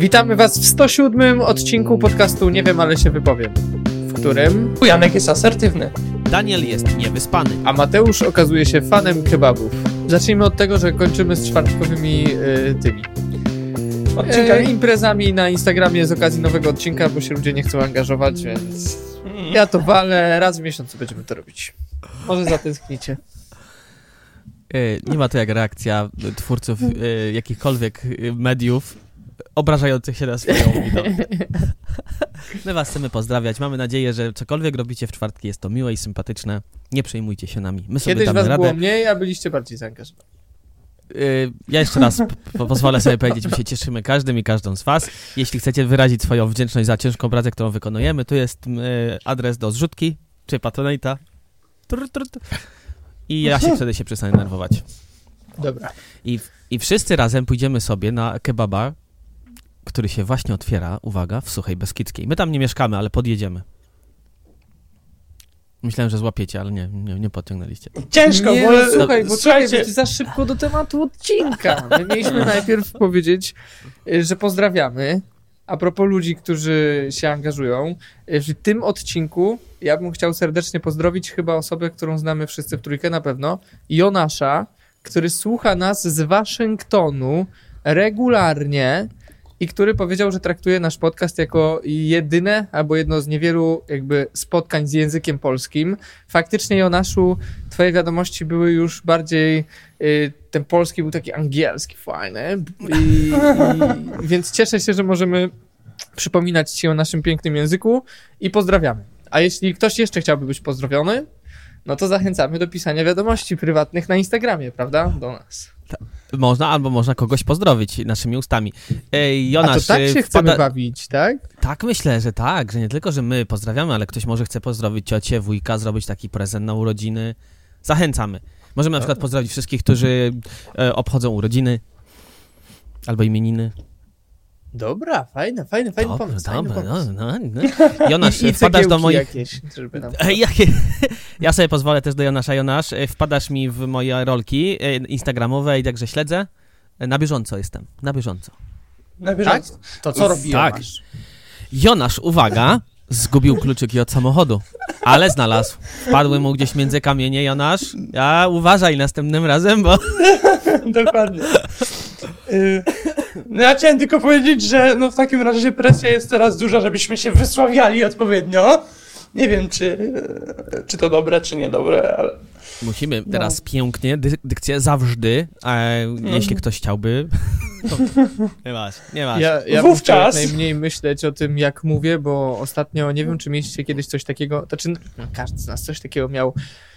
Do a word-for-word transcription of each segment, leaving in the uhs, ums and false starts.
Witamy was w sto siódmym odcinku podcastu Nie wiem, ale się wypowiem, w którym Janek jest asertywny, Daniel jest niewyspany, a Mateusz okazuje się fanem kebabów. Zacznijmy od tego, że kończymy z czwartkowymi y, tymi odcinkami. y, imprezami na Instagramie z okazji nowego odcinka, bo się ludzie nie chcą angażować, więc ja to walę, raz w miesiącu będziemy to robić. Może zatęsknicie. Nie ma to jak reakcja twórców jakichkolwiek mediów obrażających się na swoją widok. My was chcemy pozdrawiać. Mamy nadzieję, że cokolwiek robicie w czwartki, jest to miłe i sympatyczne. Nie przejmujcie się nami. My sobie Kiedyś damy was radę. było mniej, a byliście bardziej zaangażowani. Ja jeszcze raz po- pozwolę sobie powiedzieć, my się cieszymy każdym i każdą z was. Jeśli chcecie wyrazić swoją wdzięczność za ciężką pracę, którą wykonujemy, tu jest adres do zrzutki, czy Patronite'a. Trr, trr, trr. I ja się wtedy się przestanę nerwować. Dobra. I, I wszyscy razem pójdziemy sobie na kebaba, który się właśnie otwiera, uwaga, w Suchej Beskidzkiej. My tam nie mieszkamy, ale podjedziemy. Myślałem, że złapiecie, ale nie, nie, nie podciągnęliście. Ciężko, nie, bo... no, słuchaj, bo słuchajcie... słuchajcie, za szybko do tematu odcinka. My mieliśmy najpierw powiedzieć, że pozdrawiamy. A propos ludzi, którzy się angażują, w tym odcinku ja bym chciał serdecznie pozdrowić chyba osobę, którą znamy wszyscy w trójkę na pewno, Jonasza, który słucha nas z Waszyngtonu regularnie i który powiedział, że traktuje nasz podcast jako jedyne albo jedno z niewielu jakby spotkań z językiem polskim. Faktycznie, Jonaszu, twoje wiadomości były już bardziej, y, ten polski był taki angielski, fajny, I, i, więc cieszę się, że możemy przypominać ci o naszym pięknym języku i pozdrawiamy. A jeśli ktoś jeszcze chciałby być pozdrowiony, no to zachęcamy do pisania wiadomości prywatnych na Instagramie, prawda? Do nas. Można, albo można kogoś pozdrowić naszymi ustami. Ej, Jonasz, A to tak się wpada... chcemy bawić, tak? Tak, myślę, że tak, że nie tylko, że my pozdrawiamy, ale ktoś może chce pozdrowić ciocię, wujka, zrobić taki prezent na urodziny. Zachęcamy. Możemy na przykład pozdrowić wszystkich, którzy e, obchodzą urodziny albo imieniny. Dobra, fajne, fajny, fajny Dobra, pomysł. dobra, fajny pomysł. no, no, no. Jonasz, I, i wpadasz do moich... jakieś, żeby nam... Ej, jakie... Ja sobie pozwolę też do Jonasza. Jonasz, e, wpadasz mi w moje rolki e, instagramowe i także śledzę. E, Na bieżąco jestem, na bieżąco. Na bieżąco. To co robi Tak. Jonasz? Jonasz, uwaga, zgubił kluczyki od samochodu, ale znalazł. Wpadły mu gdzieś między kamienie, Jonasz. Ja uważaj następnym razem, bo... Dokładnie. Y, No ja chciałem tylko powiedzieć, że no w takim razie presja jest teraz duża, żebyśmy się wysławiali odpowiednio. Nie wiem, czy, czy to dobre, czy niedobre, ale... Musimy teraz no. pięknie, dy- dykcję zawsze, e, mm. jeśli ktoś chciałby... To... Nie masz, nie masz. Ja, ja bym chciał jak Wówczas... najmniej myśleć o tym, jak mówię, bo ostatnio, nie wiem, czy mieliście kiedyś coś takiego, znaczy no, każdy z nas coś takiego miał,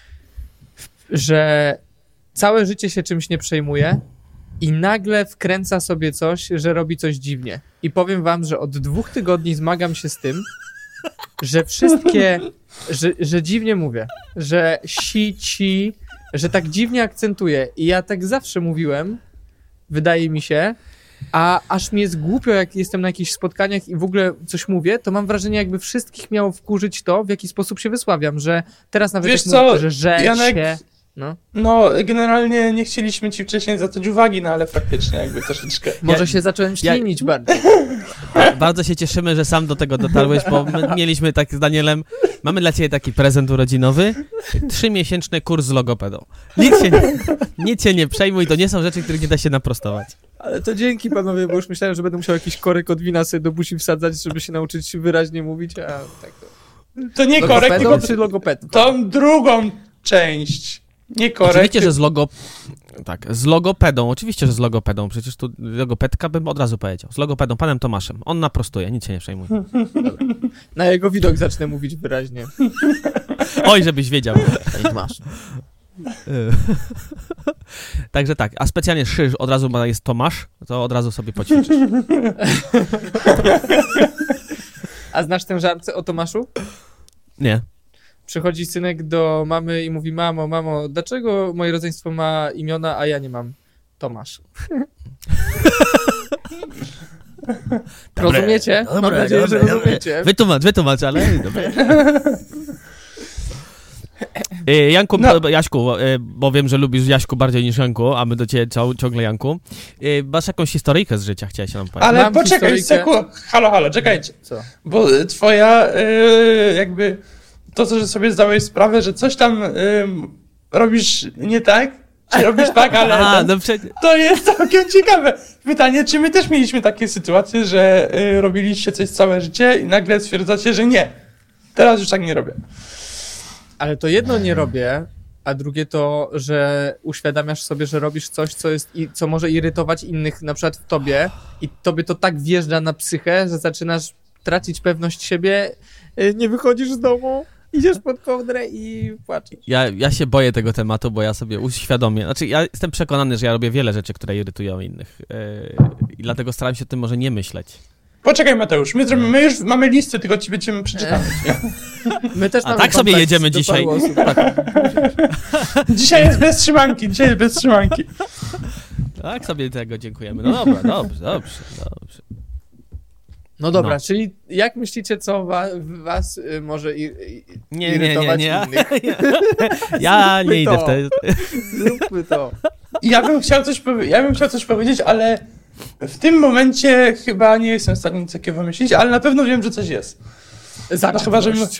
że całe życie się czymś nie przejmuje i nagle wkręca sobie coś, że robi coś dziwnie. I powiem wam, że od dwóch tygodni zmagam się z tym, że wszystkie, że, że dziwnie mówię, że si, ci, że tak dziwnie akcentuję. I ja tak zawsze mówiłem, wydaje mi się, a aż mi jest głupio, jak jestem na jakichś spotkaniach i w ogóle coś mówię, to mam wrażenie, jakby wszystkich miało wkurzyć to, w jaki sposób się wysławiam, że teraz nawet Wiesz jak co, mówię, że że Janek, się... No. No, generalnie nie chcieliśmy ci wcześniej zwracać uwagi, no ale faktycznie jakby troszeczkę... Może Ja- się zacząłem ślinić ja- bardziej. Bardzo się cieszymy, że sam do tego dotarłeś, bo my mieliśmy tak z Danielem, mamy dla ciebie taki prezent urodzinowy, trzymiesięczny kurs z logopedą. Nic się, nie, nic się nie przejmuj, to nie są rzeczy, których nie da się naprostować. Ale to dzięki panowie, bo już myślałem, że będę musiał jakiś korek od wina sobie do buzi wsadzać, żeby się nauczyć wyraźnie mówić, a tak to... To nie korek, Logopedą tylko czy logopedką? tą drugą część. Nie korek. Oczywiście, że z logo... Tak, z logopedą, oczywiście, że z logopedą, przecież tu logopedka bym od razu powiedział. Z logopedą, panem Tomaszem. On naprostuje, nic się nie przejmuj. Na jego widok zacznę mówić wyraźnie. Oj, żebyś wiedział. Masz. Także tak, a specjalnie Szyż od razu bo jest Tomasz, to od razu sobie poćwiczysz. A znasz ten żart o Tomaszu? Nie. Przychodzi synek do mamy i mówi: mamo, mamo, dlaczego moje rodzeństwo ma imiona, a ja nie mam? Tomasz. Dobre, rozumiecie? dobre, Mam nadzieję, dobre, że dobre. rozumiecie. Wytłumacz, wytłumacz, ale dobra. E, Janku, No. Jaśku, e, bo wiem, że lubisz Jaśku bardziej niż Janku, a my do ciebie cią- ciągle Janku. E, masz jakąś historyjkę z życia, chciałeś się nam powiedzieć. Ale Mam poczekaj, historyjkę- sekundę. Halo, halo, czekajcie. Co? Bo y, twoja y, jakby to, co że sobie zdałeś sprawę, że coś tam y, robisz nie tak, czy robisz tak, ale A, to, no przecież... to jest całkiem ciekawe. Pytanie, czy my też mieliśmy takie sytuacje, że y, robiliście coś całe życie i nagle stwierdzacie, że nie. Teraz już tak nie robię. Ale to jedno nie robię, a drugie to, że uświadamiasz sobie, że robisz coś, co jest i co może irytować innych, na przykład w tobie, i tobie to tak wjeżdża na psychę, że zaczynasz tracić pewność siebie, y, nie wychodzisz z domu, idziesz pod kołdrę i płaczesz. Ja, ja się boję tego tematu, bo ja sobie uświadomię. Znaczy, ja jestem przekonany, że ja robię wiele rzeczy, które irytują innych. Yy, I dlatego staram się o tym może nie myśleć. Poczekaj, Mateusz, my, zrobimy, my już mamy listę, tylko ci będziemy przeczytać. My też A mamy tak sobie kontakt jedziemy do dzisiaj. paru osób. Tak. Dzisiaj jest bez trzymanki, dzisiaj jest bez trzymanki. Tak sobie tego dziękujemy. No dobra, dobrze, dobrze, dobrze. No dobra, No. czyli jak myślicie, co wa was y, może i, i, Nie, nie, nie, irytować nie. innych? Ja Zróbmy nie idę to. w te... Zróbmy to. Ja bym chciał coś powie- ja bym chciał coś powiedzieć, ale w tym momencie chyba nie jestem w stanie nic takiego wymyślić, ale na pewno wiem, że coś jest. No chyba, że... Zaczynność.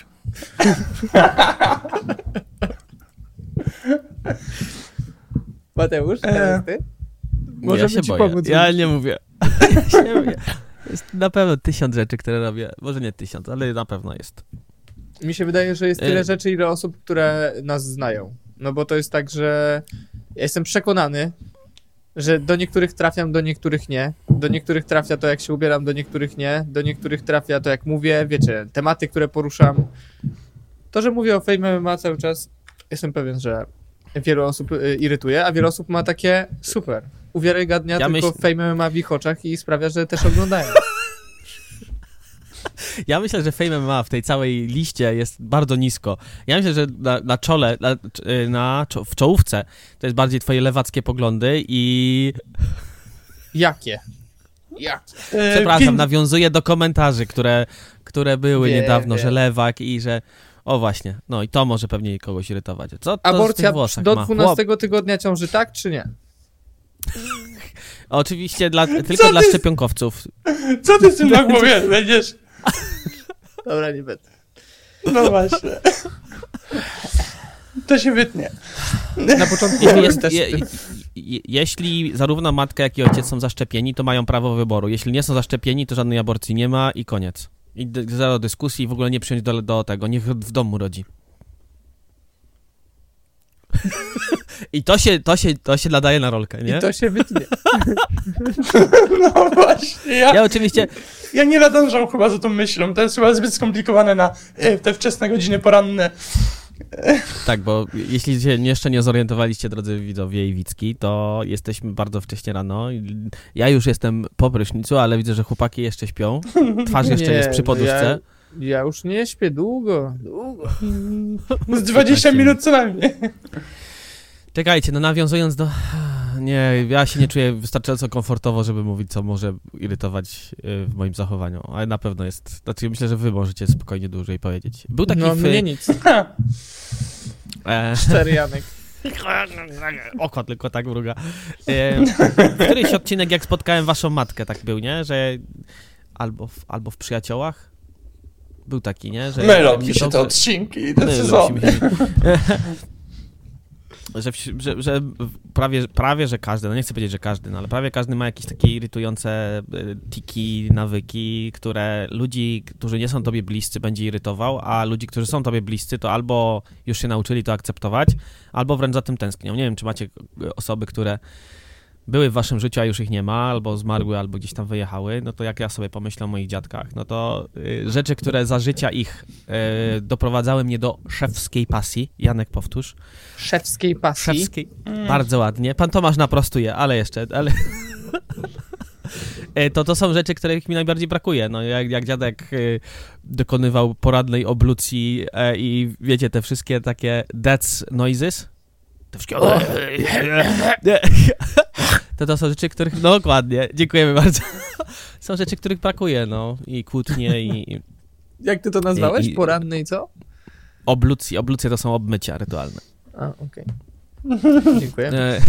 Mateusz, teraz ty? Możemy ja się ci boję. pomóc. Ja nie mówię. Ja się nie mówię. Jest na pewno tysiąc rzeczy, które robię. Może nie tysiąc, ale na pewno jest. Mi się wydaje, że jest tyle Y- rzeczy, ile osób, które nas znają. No bo to jest tak, że ja jestem przekonany, że do niektórych trafiam, do niektórych nie. Do niektórych trafia to, jak się ubieram, do niektórych nie. Do niektórych trafia to, jak mówię. Wiecie, tematy, które poruszam. To, że mówię o Fame M M A cały czas, jestem pewien, że wielu osób y, irytuje, a wiele osób ma takie super. Uwiarygadnia Ja tylko myśl- Fame M M A w ich oczach i sprawia, że też oglądają. Ja myślę, że Fame M M A w tej całej liście jest bardzo nisko. Ja myślę, że na, na czole, na, na, czo- w czołówce to jest bardziej twoje lewackie poglądy i... Jakie? Jakie? E, Przepraszam, pię- nawiązuję do komentarzy, które, które były Wiem, niedawno, wiem. że lewak i że... O właśnie, no i to może pewnie kogoś irytować. Co to w Aborcja tych włosach do ma? dwunastego tygodnia ciąży, tak czy nie? Chłop, oczywiście dla, tylko dla ty- szczepionkowców. Co ty z tym na głowie będziesz? Dobra, nie będę. No właśnie. To się wytnie. Na początku Jeśli, byłem jest, też je, tym. je, jeśli zarówno matka, jak i ojciec są zaszczepieni, to mają prawo wyboru. Jeśli nie są zaszczepieni, to żadnej aborcji nie ma i koniec. I d- zero dyskusji i w ogóle nie przyjąć do, do tego. Niech w domu rodzi. I to się, to, się, to się nadaje na rolkę, nie? I to się wytnie. No właśnie, ja, Ja oczywiście... ja nie nadążam chyba za tą myślą. To jest chyba zbyt skomplikowane na e, te wczesne godziny poranne. Tak, bo jeśli się jeszcze nie zorientowaliście, drodzy widzowie i widzki, to jesteśmy bardzo wcześnie rano. Ja już jestem po prysznicu, ale widzę, że chłopaki jeszcze śpią. Twarz jeszcze Nie, jest przy no poduszce. Ja, ja już nie śpię długo. Długo. Z dwadzieścia minut co najmniej. Czekajcie, no nawiązując do... Nie, ja się nie czuję wystarczająco komfortowo, żeby mówić, co może irytować y, w moim zachowaniu, ale na pewno jest... Znaczy, myślę, że wy możecie spokojnie dłużej powiedzieć. Był taki... No w, mnie nic. e, Cztery Janek. oko tylko tak mruga. E, któryś odcinek, jak spotkałem waszą matkę, tak był, nie? Że albo w, albo w Przyjaciołach był taki, nie? Że Mylą jak mi się te dobrze- odcinki i te Mylą sezony. się. Że, w- że, że prawie, prawie, że każdy, no nie chcę powiedzieć, że każdy, no ale prawie każdy ma jakieś takie irytujące y, tiki, nawyki, które ludzi, którzy nie są tobie bliscy, będzie irytował, a ludzi, którzy są tobie bliscy, to albo już się nauczyli to akceptować, albo wręcz za tym tęsknią. Nie wiem, czy macie y, osoby, które były w waszym życiu, a już ich nie ma, albo zmarły, albo gdzieś tam wyjechały, no to jak ja sobie pomyślę o moich dziadkach, no to y, rzeczy, które za życia ich y, doprowadzały mnie do szewskiej pasji. Janek, powtórz. Szewskiej pasji. Szewskiej. Bardzo ładnie. Pan Tomasz naprostuje, ale jeszcze, ale... E, to to są rzeczy, których mi najbardziej brakuje. No, jak, jak dziadek y, dokonywał poradnej oblucji e, i wiecie, te wszystkie takie death noises, te wszystkie... To to są rzeczy, których... No dokładnie, dziękujemy bardzo. Są rzeczy, których brakuje, no. I kłótnie, i... Jak ty to nazwałeś? I- i- Poranny i co? oblucji. Oblucje to są obmycia rytualne. A, okej. Okay. Dziękuję. E...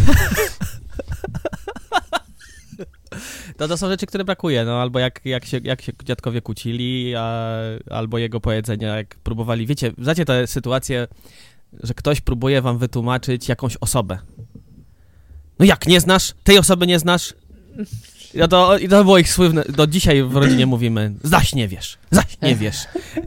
To, to są rzeczy, które brakuje, no albo jak, jak, się, jak się dziadkowie kłócili, a, albo jego powiedzenia, jak próbowali, wiecie, znacie tę sytuację, że ktoś próbuje wam wytłumaczyć jakąś osobę. No jak, nie znasz? Tej osoby nie znasz? Ja to, I to było ich słynne, do dzisiaj w rodzinie mówimy, zaś nie wiesz, zaś nie wiesz.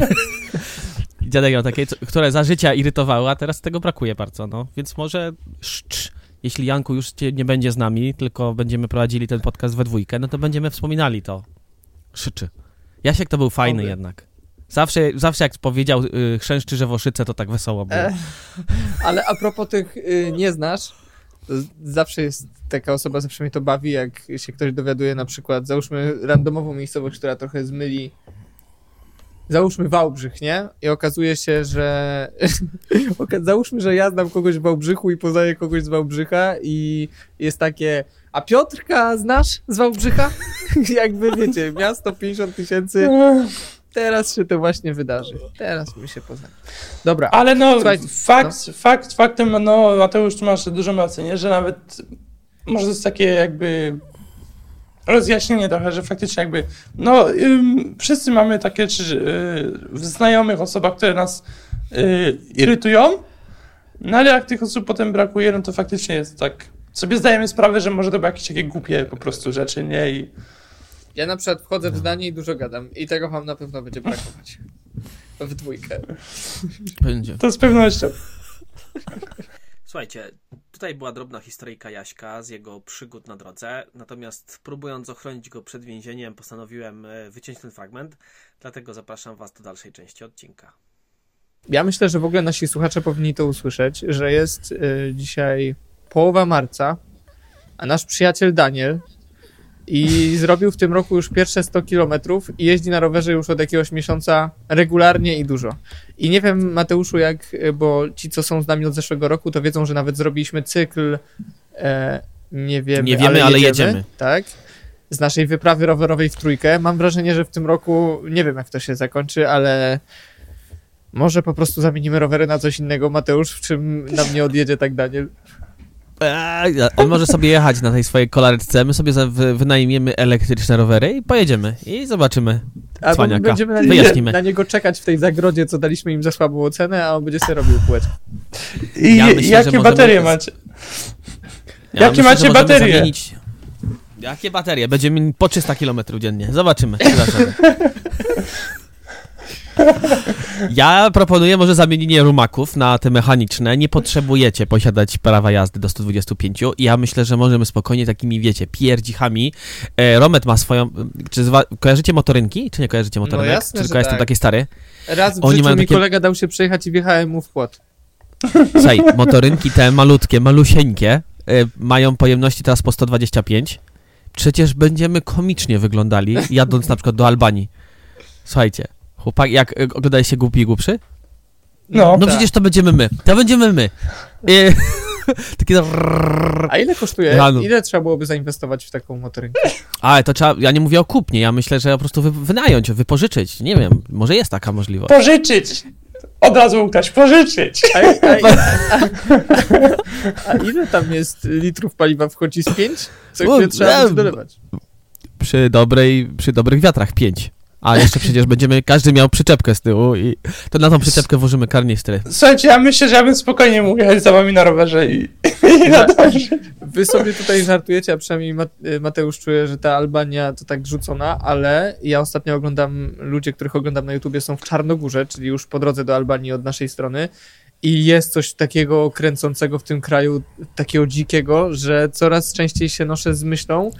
Dziadek miał takie, które za życia irytowały, a teraz tego brakuje bardzo, no, więc może szcz, jeśli Janku już cię nie będzie z nami, tylko będziemy prowadzili ten podcast we dwójkę, no to będziemy wspominali to. Szyczy. Jasiek to był fajny Oby. jednak. Zawsze, zawsze jak powiedział y, chrzęszczy Żewoszyce, to tak wesoło było. E, ale a propos tych y, nie znasz, to zawsze jest taka osoba, zawsze mnie to bawi, jak się ktoś dowiaduje na przykład, załóżmy randomową miejscowość, która trochę zmyli, załóżmy Wałbrzych, nie? I okazuje się, że załóżmy, że ja znam kogoś w Wałbrzychu i poznaję kogoś z Wałbrzycha i jest takie, a Piotrka znasz z Wałbrzycha? Jakby wiecie, miasto pięćdziesiąt tysięcy, teraz się to właśnie wydarzy. Teraz my się poznamy. Dobra. Ale no, Słuchajcie, fakt, no. fakt, faktem, no Mateusz, tu masz dużo rację, nie? Że nawet może to jest takie jakby rozjaśnienie trochę, że faktycznie jakby, no ym, wszyscy mamy takie czy, yy, w znajomych osobach, które nas yy, irytują, no ale jak tych osób potem brakuje, no to faktycznie jest tak, sobie zdajemy sprawę, że może to były jakieś takie głupie po prostu rzeczy, nie? I... Ja na przykład wchodzę w zdanie i dużo gadam i tego wam na pewno będzie brakować. W dwójkę. Będzie. To z pewnością. Słuchajcie, tutaj była drobna historyjka Jaśka z jego przygód na drodze, natomiast próbując ochronić go przed więzieniem, postanowiłem wyciąć ten fragment, dlatego zapraszam was do dalszej części odcinka. Ja myślę, że w ogóle nasi słuchacze powinni to usłyszeć, że jest y, dzisiaj połowa marca, a nasz przyjaciel Daniel i zrobił w tym roku już pierwsze sto kilometrów i jeździ na rowerze już od jakiegoś miesiąca regularnie i dużo. I nie wiem, Mateuszu, jak, bo ci, co są z nami od zeszłego roku, to wiedzą, że nawet zrobiliśmy cykl, e, nie wiemy, nie wiemy, ale jedziemy, ale jedziemy. Tak, z naszej wyprawy rowerowej w trójkę. Mam wrażenie, że w tym roku, nie wiem, jak to się zakończy, ale może po prostu zamienimy rowery na coś innego. Mateusz, w czym nam nie odjedzie tak Daniel? Eee, on może sobie jechać na tej swojej kolaretce, my sobie wynajmiemy elektryczne rowery i pojedziemy i zobaczymy cwaniaka. Albo będziemy na, nie, na niego czekać w tej zagrodzie, co daliśmy im za słabą ocenę, a on będzie sobie robił kółeczko. I ja myślę, jakie baterie macie? Ja jakie myślę, macie baterie? Zamienić... Jakie baterie? Będziemy mieli po trzysta kilometrów dziennie. Zobaczymy. Ja proponuję może zamienienie rumaków na te mechaniczne. Nie potrzebujecie posiadać prawa jazdy do sto dwadzieścia pięć. Ja myślę, że możemy spokojnie takimi, wiecie, pierdzichami. E, Romet ma swoją... Czy zwa... Kojarzycie motorynki? Czy nie kojarzycie motorynek? No jasne, czy tylko jestem tak. taki stary? Raz w Oni życiu mają mi takie... kolega dał się przejechać i wjechałem mu w płot. Słuchaj, motorynki te malutkie, malusieńkie e, mają pojemności teraz po sto dwadzieścia pięć. Przecież będziemy komicznie wyglądali, jadąc na przykład do Albanii. Słuchajcie, chłopak, jak oglądaliście Głupi i Głupszy? No, no tak. przecież to będziemy my. To będziemy my. E, Taki to... A ile kosztuje? Rano. Ile trzeba byłoby zainwestować w taką motorynkę? Ale to trzeba, ja nie mówię o kupnie, ja myślę, że po prostu wy, wynająć, wypożyczyć. Nie wiem, może jest taka możliwość. Pożyczyć! Od razu Łukasz, pożyczyć! A, a, a, a, a ile tam jest litrów paliwa wchodzi z pięć? Co chwilę trzeba będzie dolewać. Przy dobrej, przy dobrych wiatrach pięć. A jeszcze przecież będziemy, każdy miał przyczepkę z tyłu i to na tą przyczepkę włożymy karnistry. Słuchajcie, ja myślę, że ja bym spokojnie mógł jechać za wami na rowerze i, i nadążyć. Wy sobie tutaj żartujecie, a przynajmniej Mateusz czuje, że ta Albania to tak rzucona, ale ja ostatnio oglądam, ludzie, których oglądam na YouTubie są w Czarnogórze, czyli już po drodze do Albanii od naszej strony i jest coś takiego kręcącego w tym kraju, takiego dzikiego, że coraz częściej się noszę z myślą,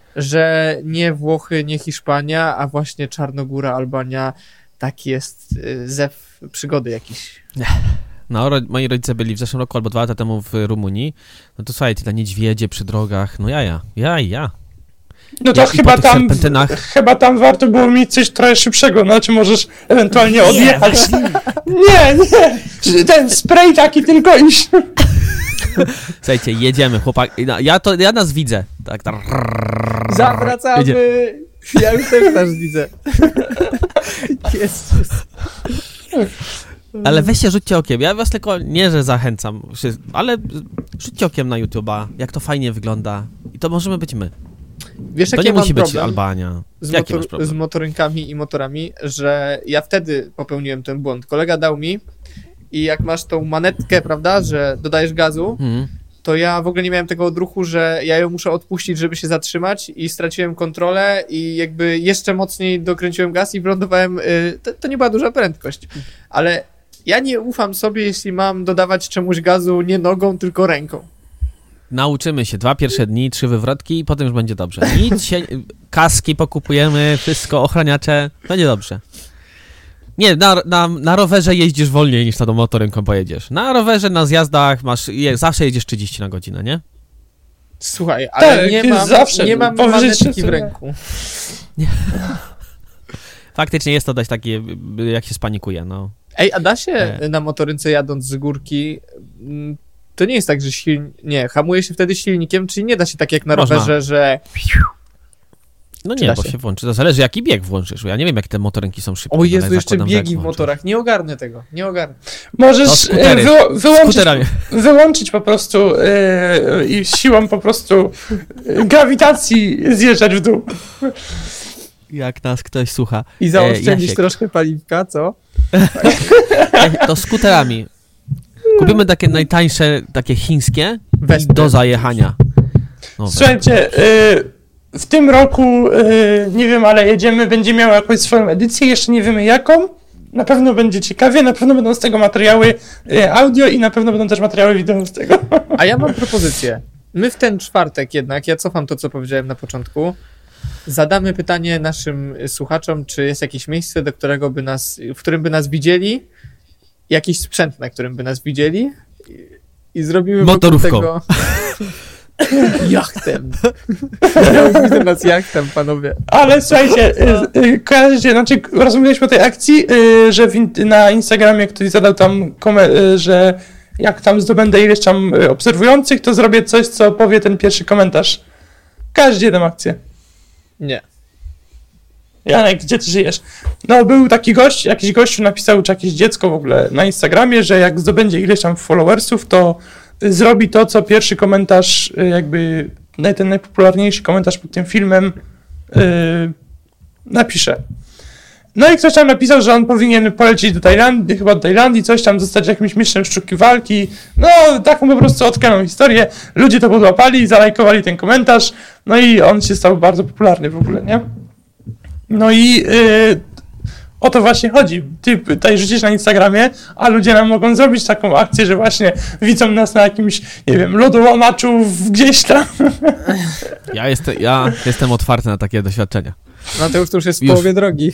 że nie Włochy, nie Hiszpania, a właśnie Czarnogóra, Albania, taki jest zew przygody jakiś. No, ro- moi rodzice byli w zeszłym roku albo dwa lata temu w Rumunii. No to słuchajcie, te niedźwiedzie przy drogach, no ja, ja, ja, ja. No to Ja- i chyba po tych tam, serpentynach- chyba tam warto było mieć coś trochę szybszego, no czy możesz ewentualnie odjechać. Nie, nie, ten spray taki tylko iść. Słuchajcie, jedziemy, chłopak. no, Ja to, ja nas widzę. Tak, tak. Zawracamy! Jedzie. Ja już też nas widzę. Jezus. Ale weźcie, rzućcie okiem. Ja was tylko nie, że zachęcam, ale rzućcie okiem na YouTube'a, jak to fajnie wygląda. I to możemy być my. Wiesz, To jaki nie mam musi być problem Albania. z, Jaki masz motor, problem? z motorynkami i motorami, że ja wtedy popełniłem ten błąd. Kolega dał mi i jak masz tą manetkę, prawda, że dodajesz gazu, Mhm. to ja w ogóle nie miałem tego odruchu, że ja ją muszę odpuścić, żeby się zatrzymać i straciłem kontrolę i jakby jeszcze mocniej dokręciłem gaz i wylądowałem, y, to, to nie była duża prędkość, ale ja nie ufam sobie, jeśli mam dodawać czemuś gazu nie nogą, tylko ręką. Nauczymy się. Dwa pierwsze dni, trzy wywrotki i potem już będzie dobrze. Nic się... Kaski pokupujemy, wszystko, ochraniacze. Będzie dobrze. Nie, na, na, na rowerze jeździsz wolniej niż na tą motorynką pojedziesz. Na rowerze, na zjazdach masz... Je, zawsze jedziesz trzydzieści na godzinę, nie? Słuchaj, ale Tak, nie jest mam, zawsze nie mam powyżej manetki w trzydziestu. ręku. Faktycznie jest to dość takie, jak się spanikuje, no. Ej, a da się Nie. na motorynce jadąc z górki, mm, to nie jest tak, że silnik, nie, hamuje się wtedy silnikiem, czyli nie da się tak jak na Można. rowerze, że No Czy nie, da bo się? się włączy. To zależy, jaki bieg włączysz. Ja nie wiem, jak te motorynki są szybkie. o Jezu, ale jeszcze zakładam, że jak biegi w włączysz. motorach, nie ogarnę tego, nie ogarnę. To Możesz skutery. e, wyło- wyłączyć, Skuterami. wyłączyć po prostu e, i siłą po prostu e, grawitacji zjeżdżać w dół. Jak nas ktoś słucha. I zaoszczędzić Jasiek. troszkę paliwka, co? E, To skuterami. Kupimy takie najtańsze, takie chińskie i Wespy. do zajechania. No, Słuchajcie, e, w tym roku, e, nie wiem, ale jedziemy, będzie miał jakąś swoją edycję, jeszcze nie wiemy jaką. Na pewno będzie ciekawie, na pewno będą z tego materiały e, audio i na pewno będą też materiały wideo z tego. A ja mam propozycję. My w ten czwartek jednak, ja cofam to, co powiedziałem na początku, zadamy pytanie naszym słuchaczom, czy jest jakieś miejsce, do którego by nas, w którym by nas widzieli, jakiś sprzęt, na którym by nas widzieli i, i zrobimy wokół Motorówką. tego jachtem. Ja widzę nas jachtem, panowie. Ale słuchajcie, y, y, kojarzycie, znaczy rozumieliśmy o tej akcji, y, że w in, na Instagramie ktoś zadał tam, kome, y, że jak tam zdobędę ileś tam y, obserwujących, to zrobię coś, co powie ten pierwszy komentarz. Każdy tę akcję. Nie. Janek, gdzie ty żyjesz? No, był taki gość, jakiś gościu napisał, czy jakieś dziecko w ogóle na Instagramie, że jak zdobędzie ileś tam followersów, to y, zrobi to, co pierwszy komentarz, y, jakby naj, ten najpopularniejszy komentarz pod tym filmem y, napisze. No i ktoś tam napisał, że on powinien polecieć do Tajlandii, chyba do Tajlandii, coś tam, zostać jakimś mistrzem sztuki walki. No, taką po prostu odkaną historię. Ludzie to podłapali, zalajkowali ten komentarz, no i on się stał bardzo popularny w ogóle, nie? No i yy, o to właśnie chodzi. Ty tutaj rzucisz na Instagramie, a ludzie nam mogą zrobić taką akcję, że właśnie widzą nas na jakimś, nie wiem, lodołamaczu w- gdzieś tam. Ja jestem, ja jestem otwarty na takie doświadczenia. No to już, to już jest w Już. połowie drogi.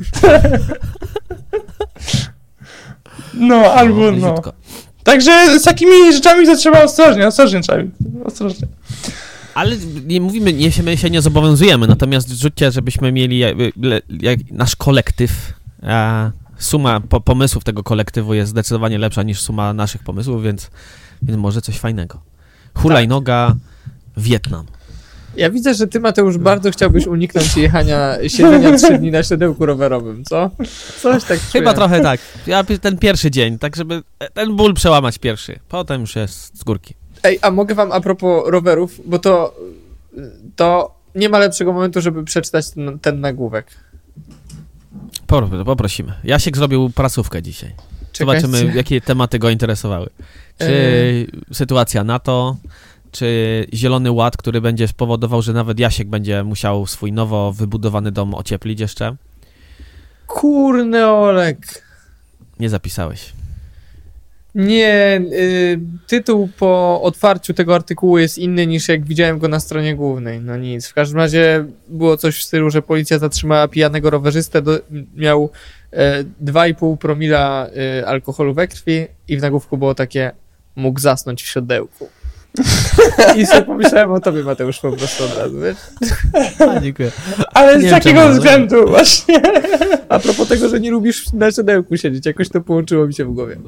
No, albo no. bliziutko. Także z takimi rzeczami to trzeba ostrożnie, ostrożnie trzeba. Ostrożnie. Ale nie mówimy, nie, się- my się nie zobowiązujemy, natomiast rzućcie, żebyśmy mieli jak, jak, nasz kolektyw. E, suma po, pomysłów tego kolektywu jest zdecydowanie lepsza niż suma naszych pomysłów, więc, więc może coś fajnego. Hulajnoga, Wietnam. Ja widzę, że ty, Mateusz, bardzo chciałbyś uniknąć jechania, siedzenia trzy dni na siodełku rowerowym, co? Coś tak Chyba czuję. trochę tak. Ja pi- ten pierwszy dzień, tak żeby ten ból przełamać pierwszy. Potem już jest z górki. Ej, a mogę wam a propos rowerów, bo to, to nie ma lepszego momentu, żeby przeczytać ten, ten nagłówek. Por- Poprosimy. Jasiek zrobił prasówkę dzisiaj. Czekajcie. Zobaczymy, jakie tematy go interesowały. Czy sytuacja NATO, czy Zielony Ład, który będzie spowodował, że nawet Jasiek będzie musiał swój nowo wybudowany dom ocieplić jeszcze. Kurny Olek. Nie zapisałeś. Nie, y, tytuł po otwarciu tego artykułu jest inny niż jak widziałem go na stronie głównej. No nic, w każdym razie było coś w stylu, że policja zatrzymała pijanego rowerzystę, do, miał e, dwa i pół promila e, alkoholu we krwi i w nagłówku było takie, mógł zasnąć w siodełku. I sobie pomyślałem o tobie, Mateusz, po prostu od razu, wiesz? A, dziękuję. Ale Nie z wiem, takiego czemu, ale- względu właśnie. A propos tego, że nie lubisz na siodełku siedzieć, jakoś to połączyło mi się w głowie.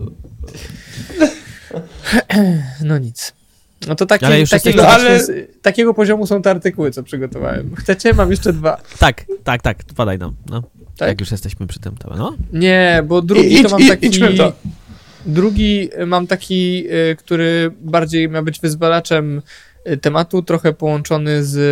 No nic. No to taki, Ale już takiego, jesteś- właśnie ale- z- takiego poziomu są te artykuły, co przygotowałem. Chcecie? Mam jeszcze dwa. Tak, tak, tak, podaj nam. No. tak? Jak już jesteśmy przy tym, to no? Nie, bo drugi I, to mam i, taki... idźmy w to. Drugi mam taki, y, który bardziej miał być wyzwalaczem y, tematu, trochę połączony z...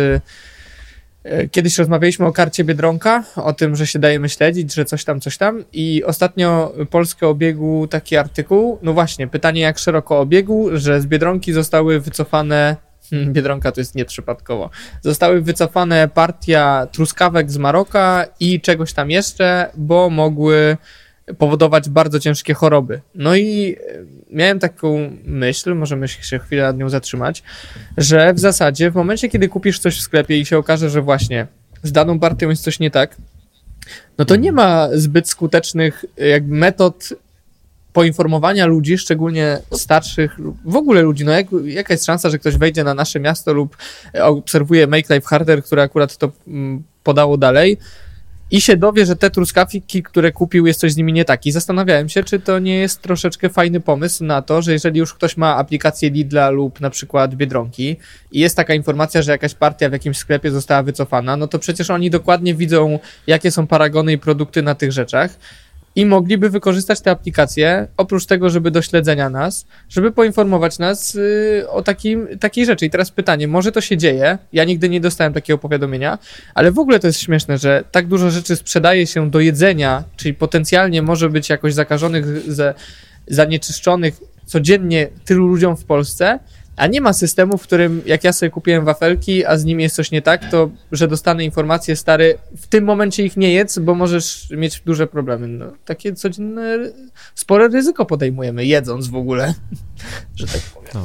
y, Kiedyś rozmawialiśmy o karcie Biedronka, o tym, że się dajemy śledzić, że coś tam, coś tam i ostatnio Polskę obiegł taki artykuł, no właśnie, pytanie jak szeroko obiegł, że z Biedronki zostały wycofane, hmm, Biedronka to jest nieprzypadkowo, zostały wycofane partia truskawek z Maroka i czegoś tam jeszcze, bo mogły powodować bardzo ciężkie choroby. No i miałem taką myśl, możemy się chwilę nad nią zatrzymać, że w zasadzie w momencie, kiedy kupisz coś w sklepie i się okaże, że właśnie z daną partią jest coś nie tak, no to nie ma zbyt skutecznych jakby metod poinformowania ludzi, szczególnie starszych, w ogóle ludzi, no jak, jaka jest szansa, że ktoś wejdzie na nasze miasto lub obserwuje Make Life Harder, które akurat to mm, podało dalej, i się dowie, że te truskawki, które kupił, jest coś z nimi nie tak. I zastanawiałem się, czy to nie jest troszeczkę fajny pomysł na to, że jeżeli już ktoś ma aplikację Lidla lub na przykład Biedronki i jest taka informacja, że jakaś partia w jakimś sklepie została wycofana, no to przecież oni dokładnie widzą, jakie są paragony i produkty na tych rzeczach i mogliby wykorzystać te aplikacje, oprócz tego, żeby do śledzenia nas, żeby poinformować nas yy, o takim, takiej rzeczy. I teraz pytanie, może to się dzieje, ja nigdy nie dostałem takiego powiadomienia, ale w ogóle to jest śmieszne, że tak dużo rzeczy sprzedaje się do jedzenia, czyli potencjalnie może być jakoś zakażonych, ze, zanieczyszczonych codziennie tylu ludziom w Polsce, a nie ma systemu, w którym jak ja sobie kupiłem wafelki, a z nimi jest coś nie tak, to że dostanę informację, stary, w tym momencie ich nie jedz, bo możesz mieć duże problemy. No, takie codzienne, spore ryzyko podejmujemy, jedząc w ogóle, że tak powiem. No.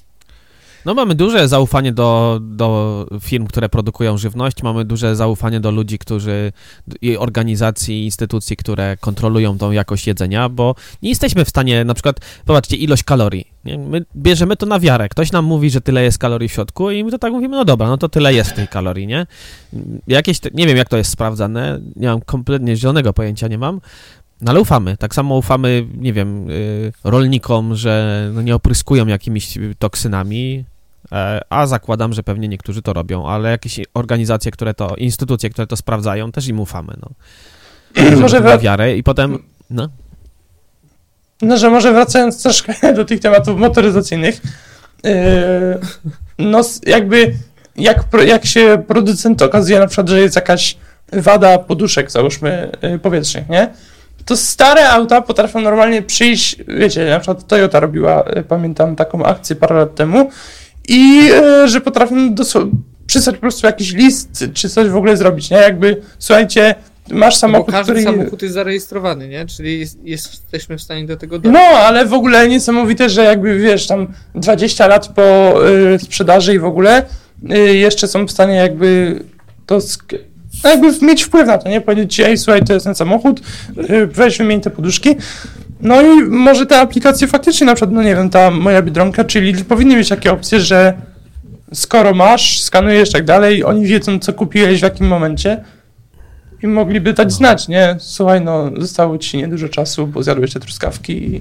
No mamy duże zaufanie do, do firm, które produkują żywność, mamy duże zaufanie do ludzi, którzy, i organizacji, instytucji, które kontrolują tą jakość jedzenia, bo nie jesteśmy w stanie, na przykład, popatrzcie, ilość kalorii, nie? My bierzemy to na wiarę, ktoś nam mówi, że tyle jest kalorii w środku i my to tak mówimy, no dobra, no to tyle jest w tej kalorii, nie? Jakieś, nie wiem jak to jest sprawdzane, nie mam kompletnie zielonego pojęcia, nie mam, no ale ufamy. Tak samo ufamy, nie wiem, yy, rolnikom, że no nie opryskują jakimiś toksynami, e, a zakładam, że pewnie niektórzy to robią, ale jakieś organizacje, które to, instytucje, które to sprawdzają, też im ufamy, no. Może na wiarę i potem, no. No, że może wracając troszkę do tych tematów motoryzacyjnych, yy, no jakby jak, jak się producent okazuje na przykład, że jest jakaś wada poduszek, załóżmy, yy, powietrznych, nie? To stare auta potrafią normalnie przyjść, wiecie, na przykład Toyota robiła, pamiętam, taką akcję parę lat temu i yy, że potrafią dosł- przysłać po prostu jakiś list, czy coś w ogóle zrobić, nie? Jakby, słuchajcie, masz samochód, bo każdy który... samochód jest zarejestrowany, nie? Czyli jest, jesteśmy w stanie do tego dojść. No, ale w ogóle niesamowite, że jakby, wiesz, tam dwadzieścia lat po y, sprzedaży i w ogóle y, jeszcze są w stanie jakby to... Sk- no jakby mieć wpływ na to, nie? Powiedzieć ci, ej, słuchaj, to jest ten samochód, y, weź wymień te poduszki. No i może te aplikacje faktycznie, na przykład, no nie wiem, ta moja Biedronka, czyli powinny mieć takie opcje, że skoro masz, skanujesz tak dalej, oni wiedzą, co kupiłeś w jakim momencie i mogliby dać znać, nie? Słuchaj, no, zostało ci niedużo czasu, bo zjadłeś te truskawki i...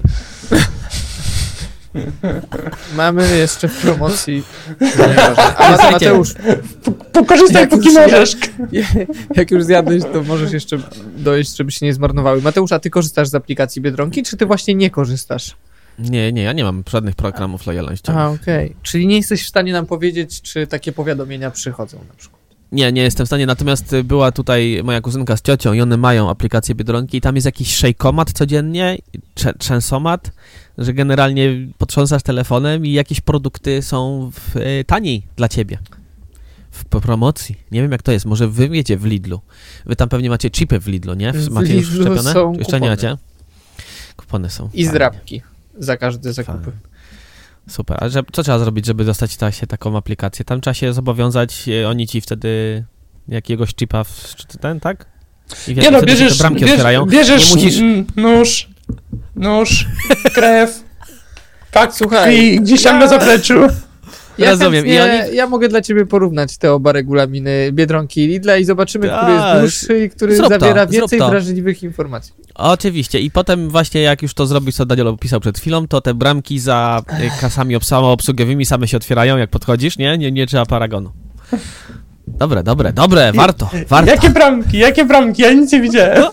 Mamy jeszcze w promocji. Ale Mateusz, pokorzystaj, jak póki już możesz. Jak już zjadłeś, to możesz jeszcze dojść, żeby się nie zmarnowały. Mateusz, a ty korzystasz z aplikacji Biedronki, czy ty właśnie nie korzystasz? Nie, nie, ja nie mam żadnych programów lojalnościowych. A, okej. Okay. Czyli nie jesteś w stanie nam powiedzieć, czy takie powiadomienia przychodzą na przykład? Nie, nie jestem w stanie, natomiast była tutaj moja kuzynka z ciocią i one mają aplikację Biedronki i tam jest jakiś szejkomat codziennie, trzęsomat, że generalnie potrząsasz telefonem i jakieś produkty są w, y, taniej dla ciebie. W promocji. Nie wiem jak to jest, może wy wiecie w Lidlu. Wy tam pewnie macie chipy w Lidlu, nie? W, macie już wszczepione? Są Jeszcze kupony. nie macie? Kupony są. I zdrabki za każde zakupy. Fajnie. Super. A że, co trzeba zrobić, żeby dostać ta, się taką aplikację? Tam trzeba się zobowiązać, oni ci wtedy jakiegoś chipa w, ten, tak? I Nie no, bierzesz, te bramki bierz, otwierają. bierzesz nie musisz... nóż, nóż, krew, pak, Słuchaj, i gdzieś tam na zapleczu. Ja, rozumiem. chętnie, I oni... ja mogę dla ciebie porównać te oba regulaminy Biedronki i Lidla i zobaczymy, Tak. który jest dłuższy i który Zrób to, zawiera zrób więcej to. wrażliwych informacji. Oczywiście. I potem właśnie jak już to zrobisz, co Daniel opisał przed chwilą, to te bramki za y, kasami samoobsługowymi same się otwierają, jak podchodzisz, nie? Nie, nie trzeba paragonu. Dobre, dobre, dobre, warto, warto. Jakie bramki, jakie bramki, ja nic nie widziałem.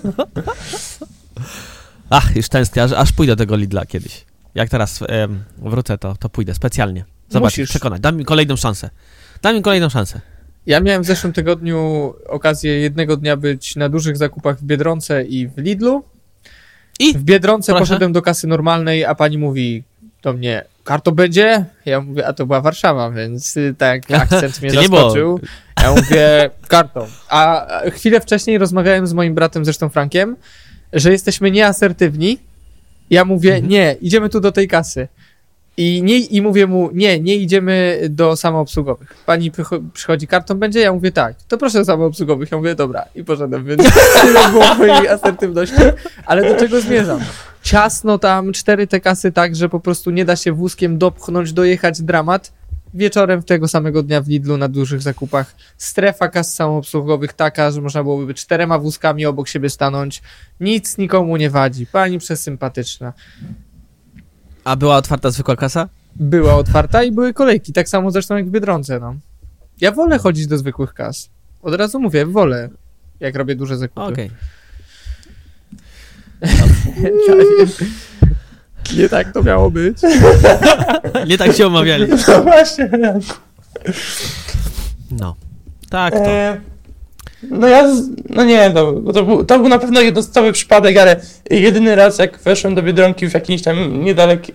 Ach, już tęsknię, aż, aż pójdę do tego Lidla kiedyś. Jak teraz em, wrócę, to, to pójdę specjalnie. Zobacz, Musisz. przekonać, dam mi kolejną szansę. Dam mi kolejną szansę. Ja miałem w zeszłym tygodniu okazję jednego dnia być na dużych zakupach w Biedronce i w Lidlu. I? W Biedronce Proszę? poszedłem do kasy normalnej, a pani mówi do mnie, karto będzie? Ja mówię, a to była Warszawa, więc y, tak akcent mnie To nie było- zaskoczył. Ja mówię, kartą. A a chwilę wcześniej rozmawiałem z moim bratem, zresztą Frankiem, że jesteśmy nieasertywni. Ja mówię, Mhm. nie, idziemy tu do tej kasy. I, nie, I mówię mu, nie, nie idziemy do samoobsługowych. Pani przycho- przychodzi, kartą będzie? Ja mówię, tak. To proszę do samoobsługowych. Ja mówię, dobra. I poszedłem, więc tyle było mojej asertywności. Ale do czego zmierzam? Ciasno tam, cztery te kasy tak, że po prostu nie da się wózkiem dopchnąć, dojechać, dramat. Wieczorem tego samego dnia w Lidlu na dużych zakupach strefa kas samoobsługowych taka, że można byłoby czterema wózkami obok siebie stanąć. Nic nikomu nie wadzi. Pani przesympatyczna. A była otwarta zwykła kasa? Była otwarta i były kolejki, tak samo zresztą jak w Biedronce, no. Ja wolę chodzić do zwykłych kas. Od razu mówię, wolę, jak robię duże zakupy. Okej. Nie tak to miało być. Nie tak się omawiali. No właśnie. No. Tak to. E, no ja, z- no nie, no, bo to był, to był na pewno jednostkowy przypadek, ale jedyny raz jak weszłem do Biedronki w jakiś tam niedaleki...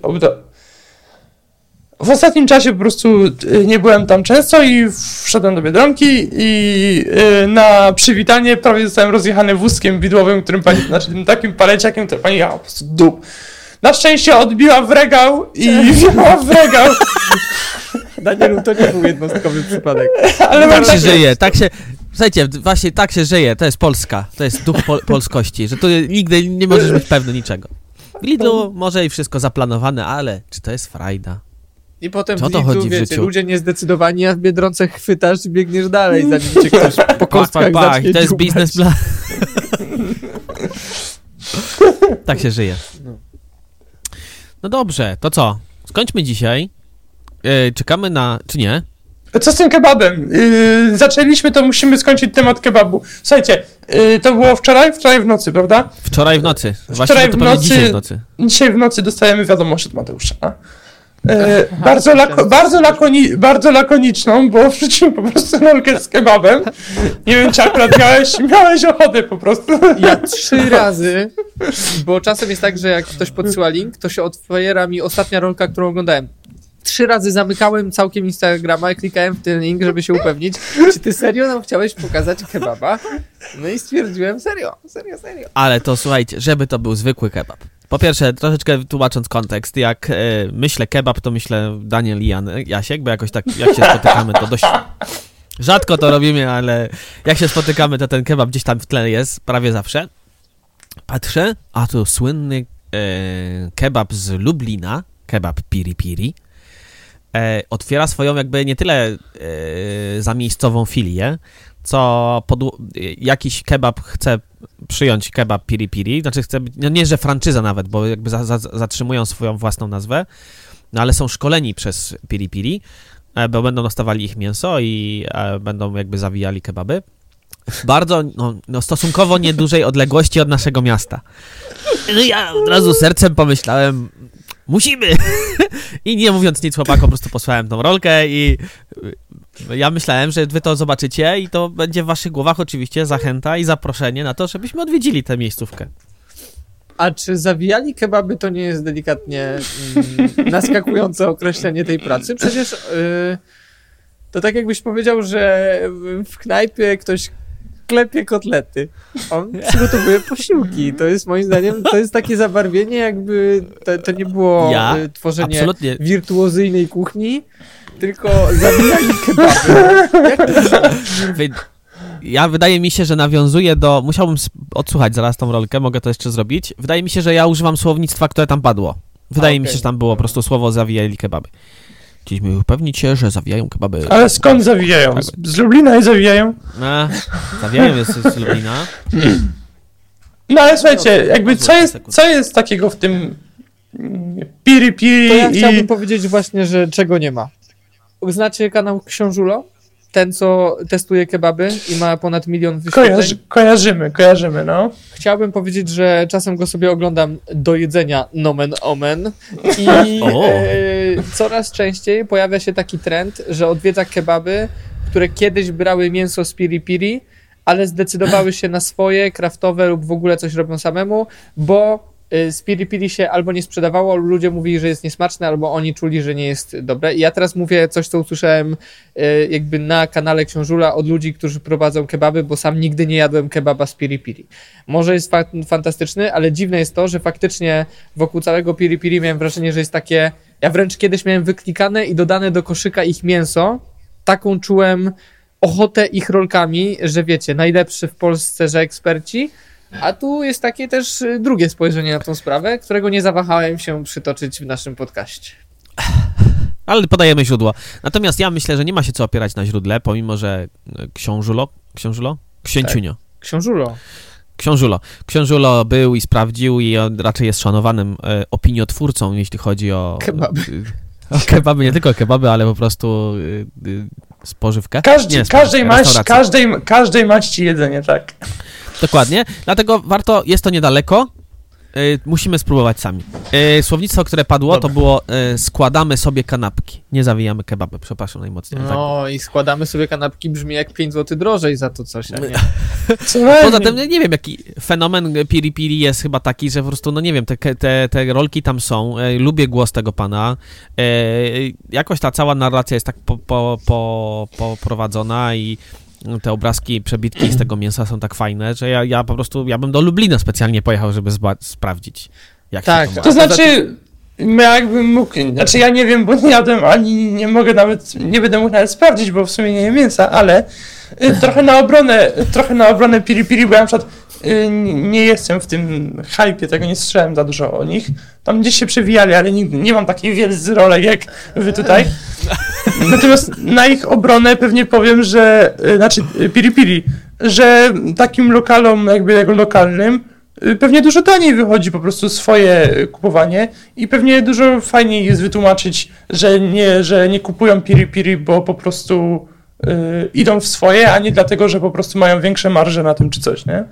W ostatnim czasie po prostu y, nie byłem tam często i wszedłem do Biedronki i y, na przywitanie prawie zostałem rozjechany wózkiem widłowym, którym pani, znaczy tym takim paleciakiem, który pani jechała po prostu dup. Na szczęście odbiła w regał i wjechała w regał, Danielu, to nie był jednostkowy przypadek. ale mam Tak się takie... żyje, tak się... Słuchajcie, właśnie tak się żyje, to jest Polska, to jest duch pol- polskości, że tu nigdy nie możesz być pewny niczego. W Lidlu może i wszystko zaplanowane, ale czy to jest frajda? I potem Co w to Lidlu, chodzi w wiecie, życiu? ludzie niezdecydowani, a w Biedronce chwytasz i biegniesz dalej, zanim cię ktoś po Pach, pach, kostkach pach, zacznie to jest dziubać. biznesplan. Tak się żyje. No dobrze, to co? Skończmy dzisiaj. Yy, czekamy na... czy nie? Co z tym kebabem? Yy, zaczęliśmy, to musimy skończyć temat kebabu. Słuchajcie, yy, to było wczoraj? Wczoraj w nocy, prawda? Wczoraj w nocy. Właśnie Wczoraj to w pewnie nocy- dzisiaj w nocy. Dzisiaj w nocy dostajemy wiadomość od Mateusza. Yy, bardzo, lako, bardzo, lakoni, bardzo lakoniczną, bo wrzuciłem po prostu rolkę z kebabem. Nie wiem, czy akurat miałeś, miałeś ochotę po prostu. Ja trzy razy, bo czasem jest tak, że jak ktoś podsyła link, to się otwiera mi ostatnia rolka, którą oglądałem. Trzy razy zamykałem całkiem Instagrama i klikałem w ten link, żeby się upewnić, czy ty serio nam chciałeś pokazać kebaba? No i stwierdziłem, serio, serio, serio. Ale to słuchajcie, żeby to był zwykły kebab. Po pierwsze, troszeczkę tłumacząc kontekst, jak e, myślę kebab, to myślę Daniel i Jan, Jasiek, bo jakoś tak, jak się spotykamy, to dość rzadko to robimy, ale jak się spotykamy, to ten kebab gdzieś tam w tle jest, prawie zawsze. Patrzę, a tu słynny e, kebab z Lublina, kebab Piri Piri, e, otwiera swoją jakby nie tyle e, zamiejscową filię, co podło- jakiś kebab chce przyjąć kebab Piri Piri, znaczy chce być, no nie, że franczyza nawet, bo jakby za, za, zatrzymują swoją własną nazwę, no ale są szkoleni przez Piri Piri, e, bo będą dostawali ich mięso i e, będą jakby zawijali kebaby. W bardzo, no, no stosunkowo niedużej odległości od naszego miasta. No ja od razu sercem pomyślałem, musimy! I nie mówiąc nic chłopakom, po prostu posłałem tą rolkę i ja myślałem, że wy to zobaczycie i to będzie w waszych głowach oczywiście zachęta i zaproszenie na to, żebyśmy odwiedzili tę miejscówkę. A czy zawijali kebaby to nie jest delikatnie mm, naskakujące określenie tej pracy? Przecież yy, to tak jakbyś powiedział, że w knajpie ktoś klepie kotlety. On przygotowuje posiłki. To jest moim zdaniem, to jest takie zabarwienie, jakby to, to nie było Ja y, tworzenie absolutnie. wirtuozyjnej kuchni, tylko zawijali kebaby. Jak to jest? Wy... Ja wydaje mi się, że nawiązuję do... Musiałbym sp- odsłuchać zaraz tą rolkę, mogę to jeszcze zrobić. Wydaje mi się, że ja używam słownictwa, które tam padło. Wydaje A, mi okej. się, że tam było po prostu słowo zawijali kebaby. Chcieliśmy upewnić się, że zawijają kebaby. Ale skąd zawijają? Z, z Lublina i zawijają? A, zawijają jest z Lublina. No ale słuchajcie, jakby co jest, co jest takiego w tym mm, Piri Piri To ja i... chciałbym powiedzieć właśnie, że czego nie ma. Znacie kanał Książulo? ten, co testuje kebaby i ma ponad milion wyświetleń. Kojarzy, kojarzymy, kojarzymy, no. Chciałbym powiedzieć, że czasem go sobie oglądam do jedzenia nomen omen i e, coraz częściej pojawia się taki trend, że odwiedza kebaby, które kiedyś brały mięso z piri piri, ale zdecydowały się na swoje, kraftowe lub w ogóle coś robią samemu, bo z piri piri się albo nie sprzedawało, ludzie mówili, że jest niesmaczne, albo oni czuli, że nie jest dobre. I ja teraz mówię coś, co usłyszałem jakby na kanale Książula od ludzi, którzy prowadzą kebaby, bo sam nigdy nie jadłem kebaba z piri piri. Może jest fa- fantastyczny, ale dziwne jest to, że faktycznie wokół całego piri piri miałem wrażenie, że jest takie... Ja wręcz kiedyś miałem wyklikane i dodane do koszyka ich mięso. Taką czułem ochotę ich rolkami, że wiecie, najlepszy w Polsce, że eksperci. A tu jest takie też drugie spojrzenie na tą sprawę, którego nie zawahałem się przytoczyć w naszym podcaście. Ale podajemy źródło. Natomiast ja myślę, że nie ma się co opierać na źródle, pomimo, że książulo, książulo? Księciunio. Tak. Książulo. Książulo. Książulo był i sprawdził i on raczej jest szanowanym e, opiniotwórcą, jeśli chodzi o... Kebaby. O kebaby, nie tylko kebaby, ale po prostu y, y, spożywkę. Każdy, nie, każdej, spożywkę, maści, każdej, każdej maści jedzenie, tak. Dokładnie, dlatego warto, jest to niedaleko, y, musimy spróbować sami. Y, słownictwo, które padło, Dobra. to było y, składamy sobie kanapki, nie zawijamy kebaby, przepraszam najmocniej. No tak. I składamy sobie kanapki brzmi jak pięć złotych drożej za to coś, a nie? Poza tym, nie wiem, jaki fenomen piri piri jest chyba taki, że po prostu, no nie wiem, te, te, te rolki tam są, y, lubię głos tego pana, y, jakoś ta cała narracja jest tak po, po, po, poprowadzona i te obrazki, przebitki z tego mięsa są tak fajne, że ja, ja po prostu, ja bym do Lublina specjalnie pojechał, żeby zba- sprawdzić, jak tak, się to ma. To znaczy, jakbym mógł, znaczy ja nie wiem, bo nie jadłem, ani nie mogę nawet, nie będę mógł nawet sprawdzić, bo w sumie nie jem mięsa, ale y, trochę na obronę, trochę na obronę piri piri, bo ja na przykład y, nie jestem w tym hypie, tego nie słyszałem za dużo o nich. Tam gdzieś się przewijali, ale nigdy nie mam takiej wiedzy rolek jak wy tutaj. Natomiast na ich obronę pewnie powiem, że, y, znaczy y, piri piri, że takim lokalom, jakby jego lokalnym, y, pewnie dużo taniej wychodzi po prostu swoje kupowanie i pewnie dużo fajniej jest wytłumaczyć, że nie, że nie kupują piri piri, bo po prostu y, idą w swoje, a nie dlatego, że po prostu mają większe marże na tym czy coś, nie?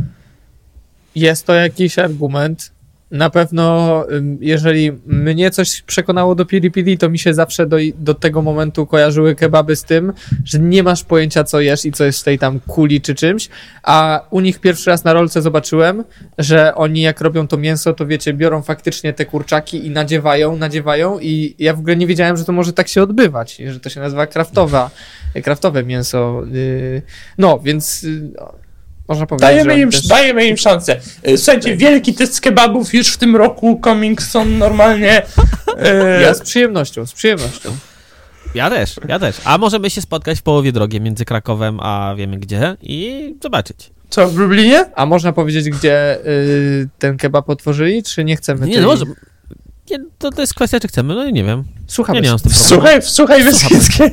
Jest to jakiś argument. Na pewno, jeżeli mnie coś przekonało do piri piri, to mi się zawsze do, do tego momentu kojarzyły kebaby z tym, że nie masz pojęcia, co jesz i co jest w tej tam kuli czy czymś, a u nich pierwszy raz na rolce zobaczyłem, że oni jak robią to mięso, to wiecie, biorą faktycznie te kurczaki i nadziewają, nadziewają i ja w ogóle nie wiedziałem, że to może tak się odbywać, że to się nazywa kraftowa, kraftowe mięso. No, więc... Można powiedzieć, dajemy, im, też... dajemy im szansę. Słuchajcie, wielki test kebabów już w tym roku, coming soon normalnie. E... Ja z przyjemnością, z przyjemnością. Ja też, ja też. A możemy się spotkać w połowie drogi między Krakowem a wiemy gdzie i zobaczyć. Co, w Lublinie? A można powiedzieć, gdzie y, ten kebab otworzyli, czy nie chcemy? Nie, no może... Nie, to, to jest kwestia, czy chcemy, no nie wiem. Słuchamy. Ja nie mam z tym problemu. Słuchaj, w Słuchaj Beskidzkiej.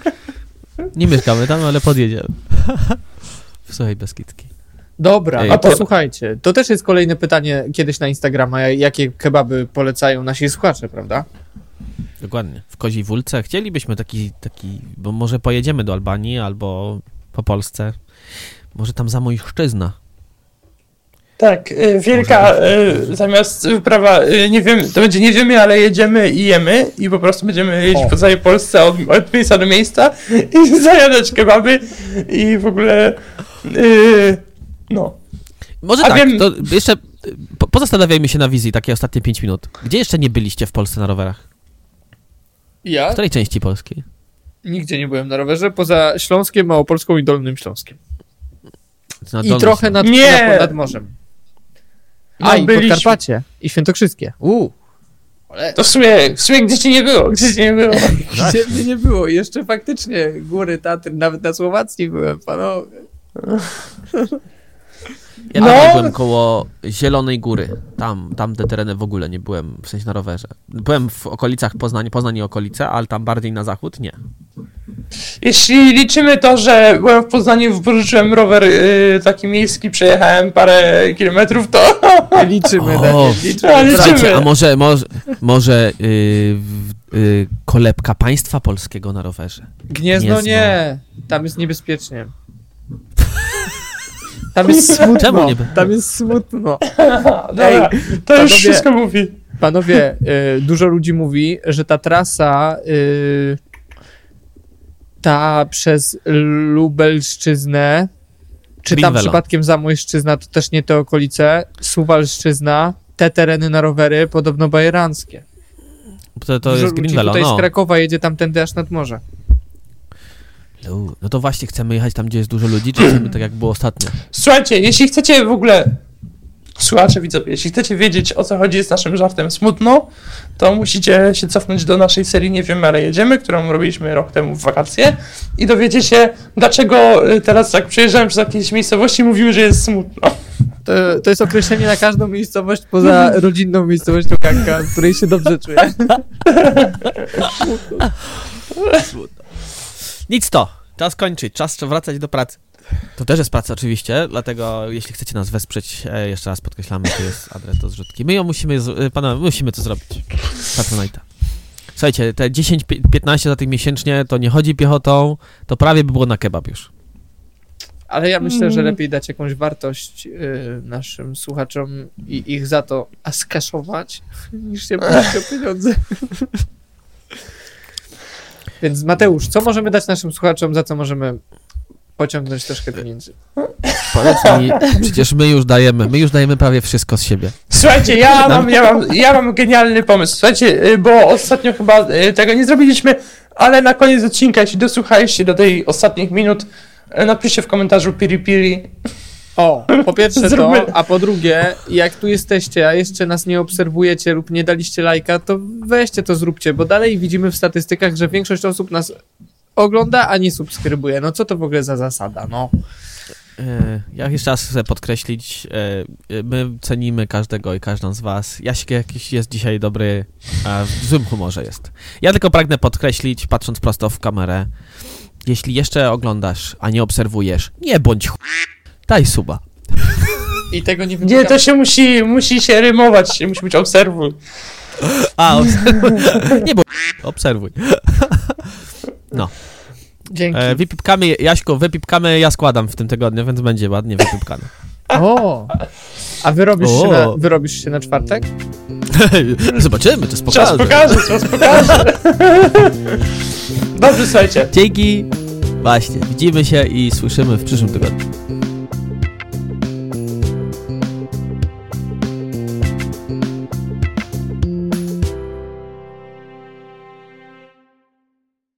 Nie mieszkamy tam, ale podjedziemy. Słuchaj, Beskidzki. Dobra, Ej, a to to... słuchajcie, to też jest kolejne pytanie kiedyś na Instagrama, jakie kebaby polecają nasi słuchacze, prawda? Dokładnie. W Koziej Wólce chcielibyśmy taki, taki, bo może pojedziemy do Albanii albo po Polsce. Może tam Zamojszczyzna. Tak, y, wielka, y, zamiast wyprawa, y, nie wiem, to będzie nie wiemy, ale jedziemy i jemy i po prostu będziemy jeździć po całej Polsce od, od miejsca do miejsca i zajadać kebaby i w ogóle, y, no. Może A tak, wiem... to jeszcze po, pozastanawiajmy się na wizji, takie ostatnie pięć minut. Gdzie jeszcze nie byliście w Polsce na rowerach? Ja? W której części Polskiej? Nigdzie nie byłem na rowerze, poza Śląskiem, Małopolską i Dolnym Śląskiem. Na I Dolnym trochę nad, nie. nad, nad morzem. A, No, i byliśmy. Podkarpacie, i Świętokrzyskie. Uuu. Ale... To w sumie, w sumie gdzie ci nie było, gdzie ci nie było. Gdzie mnie nie było. Jeszcze faktycznie góry Tatry, nawet na Słowacji byłem, panowie. Ja No. tam byłem koło Zielonej Góry. Tam, tam te tereny w ogóle nie byłem, w sensie na rowerze. Byłem w okolicach Poznania, Poznań i okolice, ale tam bardziej na zachód nie. Jeśli liczymy to, że byłem w Poznaniu, wypożyczyłem rower y, taki miejski, przejechałem parę kilometrów, to... Liczymy, O, Daniel, liczymy. ale Słuchajcie, liczymy. a może, może, może yy, w y, kolebka państwa polskiego na rowerze. Gniezno, Gniezno. nie, tam jest niebezpiecznie. Tam jest smutno, Czemu nie? tam jest smutno. Dobra, Ej, to już panowie- wszystko mówi. Panowie, y, dużo ludzi mówi, że ta trasa y, ta przez Lubelszczyznę, czy tam Greenvelo. przypadkiem Zamojszczyzna, to też nie te okolice, Suwalszczyzna, te tereny na rowery podobno bajeranckie. To, to Dużo jest ludzi Greenvelo, tutaj no. z Krakowa jedzie tamtędy aż nad morze. U, No to właśnie chcemy jechać tam, gdzie jest dużo ludzi, czy chcemy tak jak było ostatnio? Słuchajcie, jeśli chcecie w ogóle, słuchacze, widzowie, jeśli chcecie wiedzieć, o co chodzi z naszym żartem smutno, to musicie się cofnąć do naszej serii Nie wiemy, ale jedziemy, którą robiliśmy rok temu w wakacje i dowiecie się, dlaczego y, teraz jak przejeżdżałem przez jakieś miejscowości, mówimy, że jest smutno. To, to jest określenie na każdą miejscowość poza rodzinną miejscowością Kanka, w której się dobrze czuję. Nic to, czas kończyć, czas wracać do pracy. To też jest praca oczywiście, dlatego jeśli chcecie nas wesprzeć, e, jeszcze raz podkreślamy, to jest adres do zrzutki. My ją musimy, z- e, panowie, musimy to zrobić. Patronite'a. Słuchajcie, te dziesięć piętnaście złotych miesięcznie to nie chodzi piechotą, to prawie by było na kebab już. Ale ja myślę, że lepiej dać jakąś wartość y, naszym słuchaczom i ich za to skaszować, niż się prosić o pieniądze. Więc Mateusz, co możemy dać naszym słuchaczom, za co możemy pociągnąć troszkę pieniędzy? Powiedz mi, przecież my już dajemy, my już dajemy prawie wszystko z siebie. Słuchajcie, ja mam, ja mam, ja mam genialny pomysł. Słuchajcie, y, bo ostatnio chyba y, tego nie zrobiliśmy, ale na koniec odcinka, jeśli dosłuchaliście do tej ostatnich minut, y, napiszcie w komentarzu piri piri. O, po pierwsze Zróbmy- to, a po drugie, jak tu jesteście, a jeszcze nas nie obserwujecie lub nie daliście lajka, to weźcie to zróbcie, bo dalej widzimy w statystykach, że większość osób nas ogląda, a nie subskrybuje. No co to w ogóle za zasada, no? E, Ja jeszcze raz chcę podkreślić, e, e, my cenimy każdego i każdą z was. Jaśk jakiś jest dzisiaj dobry, a w złym humorze jest. Ja tylko pragnę podkreślić, patrząc prosto w kamerę, jeśli jeszcze oglądasz, a nie obserwujesz, nie bądź ch... daj suba. I tego nie Nie, wymagamy. to się musi, musi się rymować, musi być obserwuj. A, obserwuj. Nie bądź ch... obserwuj. No, Dzięki. e, wypipkamy, Jaśku, wypipkamy, ja składam w tym tygodniu, więc będzie ładnie wypipkane. O! A wyrobisz, O. Się na, wyrobisz się na czwartek? Zobaczymy, to Czas spokojnie. pokaże, czas pokaże. Dobrze, słuchajcie. Dzięki. Właśnie, widzimy się i słyszymy w przyszłym tygodniu.